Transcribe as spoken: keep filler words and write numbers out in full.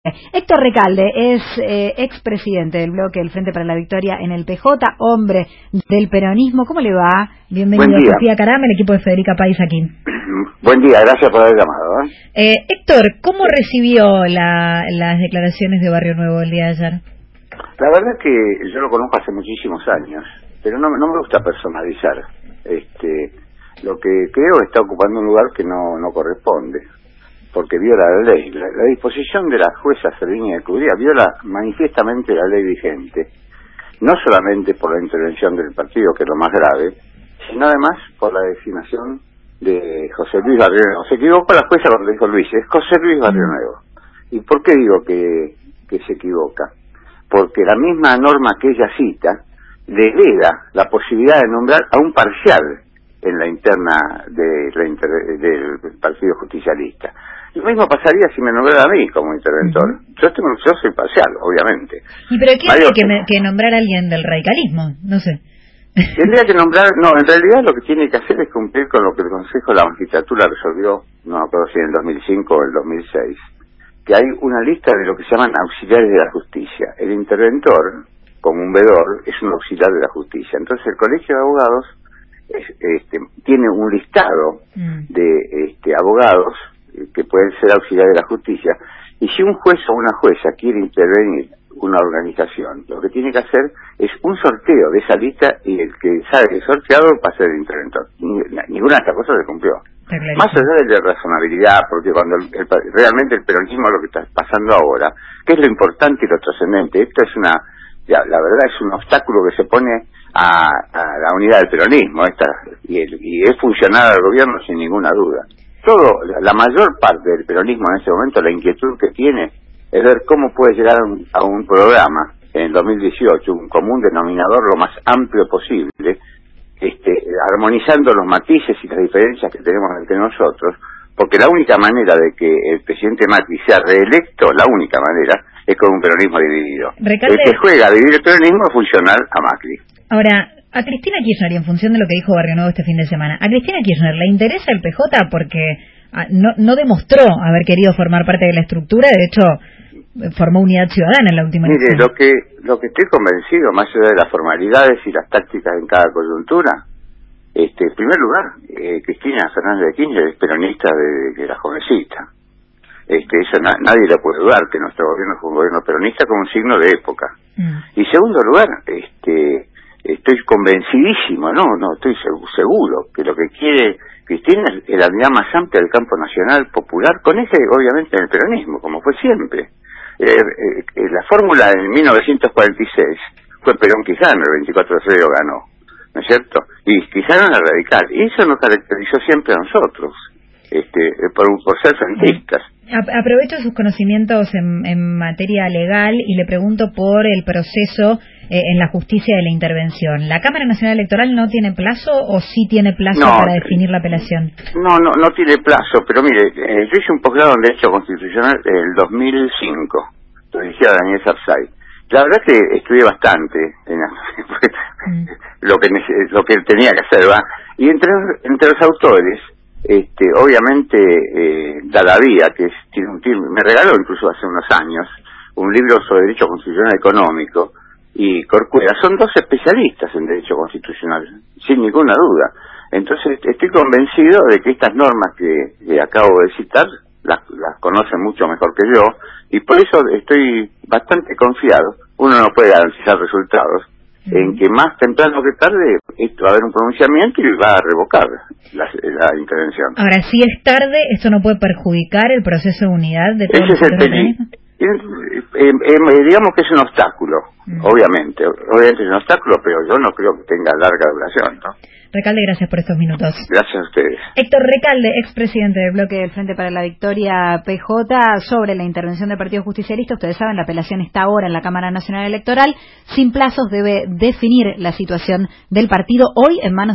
Héctor Recalde es eh, expresidente del bloque del Frente para la Victoria en el P J, hombre del peronismo. ¿Cómo le va? Bienvenido a Sofía Carama, el equipo de Federica País aquí. Buen día, gracias por haber llamado. ¿eh? Eh, Héctor, ¿cómo recibió la, las declaraciones de Barrio Nuevo el día de ayer? La verdad es que yo lo conozco hace muchísimos años, pero no, no me gusta personalizar. Este, lo que creo está ocupando un lugar que no, no corresponde, porque viola la ley. La, la disposición de la jueza Servini de Cubría viola manifiestamente la ley vigente, no solamente por la intervención del partido, que es lo más grave, sino además por la designación de José Luis Barrio Nuevo. Se equivocó la jueza cuando dijo Luis, es José Luis Barrio Nuevo. ¿Y por qué digo que, que se equivoca? Porque la misma norma que ella cita le veda la posibilidad de nombrar a un parcial en la interna de la inter, del Partido Justicialista. Lo mismo pasaría si me nombrara a mí como interventor. Uh-huh. Yo tengo, yo soy parcial, obviamente. ¿Y pero quién tiene que, me, que nombrar a alguien del radicalismo? No sé. Tendría que nombrar, no, en realidad lo que tiene que hacer es cumplir con lo que el Consejo de la Magistratura resolvió, no me acuerdo si en el dos mil cinco o el dos mil seis, que hay una lista de lo que se llaman auxiliares de la justicia. El interventor, como un vedor, es un auxiliar de la justicia. Entonces el Colegio de Abogados es, este, tiene un listado mm. de este, abogados que pueden ser auxiliares de la justicia, y si un juez o una jueza quiere intervenir una organización, lo que tiene que hacer es un sorteo de esa lista, y el que sale el sorteado va a ser el interventor. Ninguna de estas cosas se cumplió. Más allá de la razonabilidad, porque cuando el, el, realmente el peronismo, lo que está pasando ahora, que es lo importante y lo trascendente, esto es una, ya, la verdad es un obstáculo que se pone a, a la unidad del peronismo, esta, y, el, y es funcionar al gobierno sin ninguna duda. Todo, la mayor parte del peronismo en este momento, la inquietud que tiene es ver cómo puede llegar a un, a un programa en el dos mil dieciocho, un común denominador lo más amplio posible, este, armonizando los matices y las diferencias que tenemos entre nosotros, porque la única manera de que el presidente Macri sea reelecto, la única manera, es con un peronismo dividido. Recalde... El que juega a dividir el peronismo es funcional a Macri. Ahora, a Cristina Kirchner, y en función de lo que dijo Barrio Nuevo este fin de semana, ¿a Cristina Kirchner le interesa el P J? Porque no, no demostró haber querido formar parte de la estructura, de hecho formó Unidad Ciudadana en la última Mire, elección. lo que, lo que estoy convencido, más allá de las formalidades y las tácticas en cada coyuntura, este, en primer lugar, eh, Cristina Fernández de Kirchner es peronista de, de la jovencita. Este, eso na, nadie lo puede dudar, que nuestro gobierno fue un gobierno peronista como un signo de época. Mm. Y segundo lugar, este, estoy convencidísimo, no, no, estoy seguro que lo que quiere Cristina es la unidad más amplia del campo nacional popular, con eje obviamente en el peronismo, como fue siempre. Eh, eh, eh, la fórmula en mil novecientos cuarenta y seis fue Perón-Quijano, el veinticuatro de febrero ganó, ¿no es cierto? Y Quijano era radical, y eso nos caracterizó siempre a nosotros, este, por, por ser frentistas. Aprovecho sus conocimientos en, en materia legal y le pregunto por el proceso eh, en la justicia de la intervención. ¿La Cámara Nacional Electoral no tiene plazo o sí tiene plazo no, para definir la apelación? No, no, no tiene plazo, pero mire, eh, yo hice un posgrado en Derecho Constitucional en el dos mil cinco, lo dirigía Daniel Sapsay. La verdad es que estudié bastante en la, mm. lo que lo que tenía que hacer, ¿va? Y entre, entre los autores, este, obviamente, eh, Dalavía, que es, tiene un, tiene, me regaló incluso hace unos años un libro sobre Derecho Constitucional Económico, y Corcuera, son dos especialistas en Derecho Constitucional, sin ninguna duda. Entonces, estoy convencido de que estas normas que, que acabo de citar las, las conocen mucho mejor que yo, y por eso estoy bastante confiado. Uno no puede garantizar resultados, uh-huh. en que más temprano que tarde esto va a haber un pronunciamiento y va a revocar la, la intervención. Ahora, si es tarde, ¿esto no puede perjudicar el proceso de unidad de todos los Ese es el peligro. Eh, eh, eh, digamos que es un obstáculo, mm. obviamente, obviamente es un obstáculo, pero yo no creo que tenga larga duración, ¿no? Recalde, gracias por estos minutos. Gracias a ustedes. Héctor Recalde, expresidente del bloque del Frente para la Victoria P J, sobre la intervención del Partido Justicialista. Ustedes saben, la apelación está ahora en la Cámara Nacional Electoral. Sin plazos, debe definir la situación del partido hoy en manos